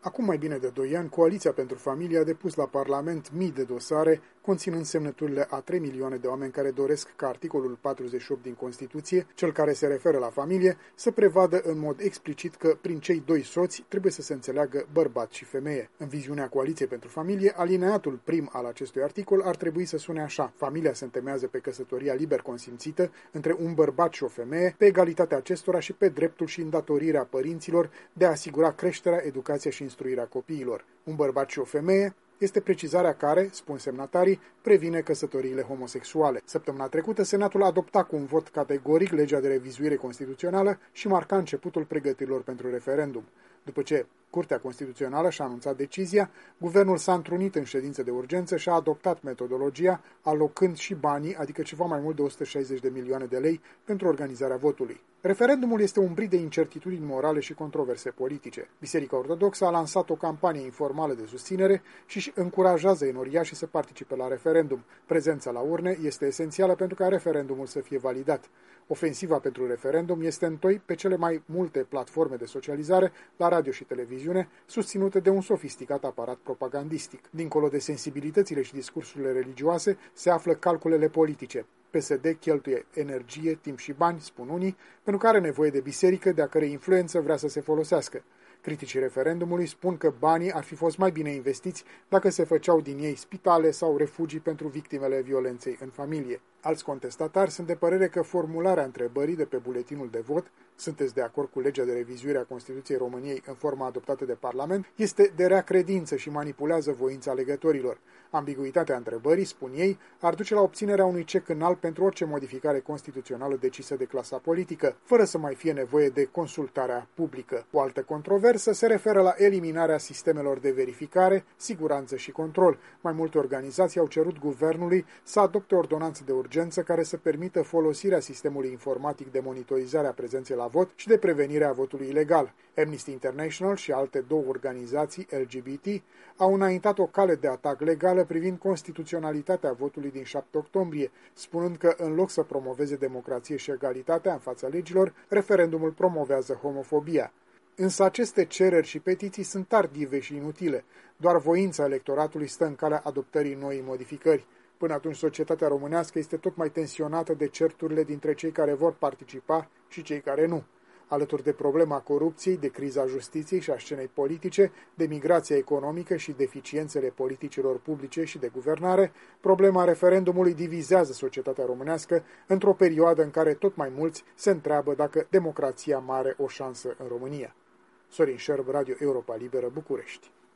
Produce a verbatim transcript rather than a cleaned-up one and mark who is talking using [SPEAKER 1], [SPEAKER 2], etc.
[SPEAKER 1] Acum mai bine de doi ani, Coaliția pentru Familie a depus la Parlament mii de dosare conținând semnăturile a trei milioane de oameni care doresc ca articolul patruzeci și opt din Constituție, cel care se referă la familie, să prevadă în mod explicit că prin cei doi soți trebuie să se înțeleagă bărbat și femeie. În viziunea Coaliției pentru Familie, alineatul prim al acestui articol ar trebui să sune așa: familia se întemeiază pe căsătoria liber consimțită între un bărbat și o femeie, pe egalitatea acestora și pe dreptul și îndatorirea părinților de a asigura creșterea, educația și instruirea copiilor. Un bărbat și o femeie este precizarea care, spun semnatarii, previne căsătoriile homosexuale. Săptămâna trecută, Senatul adopta cu un vot categoric legea de revizuire constituțională și marca începutul pregătirilor pentru referendum. După ce Curtea Constituțională și-a anunțat decizia, guvernul s-a întrunit în ședință de urgență și a adoptat metodologia, alocând și banii, adică ceva mai mult de o sută șaizeci de milioane de lei, pentru organizarea votului. Referendumul este umbrit de incertitudini morale și controverse politice. Biserica Ortodoxă a lansat o campanie informală de susținere și își încurajează enoriașii să participe la referendum. Prezența la urne este esențială pentru ca referendumul să fie validat. Ofensiva pentru referendum este întoi pe cele mai multe platforme de socializare, la radio și televiziune, susținute de un sofisticat aparat propagandistic. Dincolo de sensibilitățile și discursurile religioase, se află calculele politice. P S D cheltuie energie, timp și bani, spun unii, pentru că are nevoie de biserică, de a cărei influență vrea să se folosească. Criticii referendumului spun că banii ar fi fost mai bine investiți dacă se făceau din ei spitale sau refugii pentru victimele violenței în familie. Alți contestatari sunt de părere că formularea întrebării de pe buletinul de vot, sunteți de acord cu legea de revizuire a Constituției României în forma adoptată de Parlament, este de rea credință și manipulează voința alegătorilor. Ambiguitatea întrebării, spun ei, ar duce la obținerea unui cec înalt pentru orice modificare constituțională decisă de clasa politică, fără să mai fie nevoie de consultarea publică. O altă controversă se referă la eliminarea sistemelor de verificare, siguranță și control. Mai multe organizații au cerut guvernului să adopte ordonanțe de urgență care să permită folosirea sistemului informatic de monitorizare a prezenței la vot și de prevenire a votului ilegal. Amnesty International și alte două organizații L G B T au înaintat o cale de atac legală privind constituționalitatea votului din șapte octombrie, spunând că în loc să promoveze democrație și egalitatea în fața legilor, referendumul promovează homofobia. Însă aceste cereri și petiții sunt tardive și inutile. Doar voința electoratului stă în calea adoptării noii modificări. Până atunci, societatea românească este tot mai tensionată de certurile dintre cei care vor participa și cei care nu. Alături de problema corupției, de criza justiției și a scenei politice, de migrația economică și deficiențele politicilor publice și de guvernare, problema referendumului divizează societatea românească într-o perioadă în care tot mai mulți se întreabă dacă democrația mai are o șansă în România. Sorin Șerb, Radio Europa Liberă, București.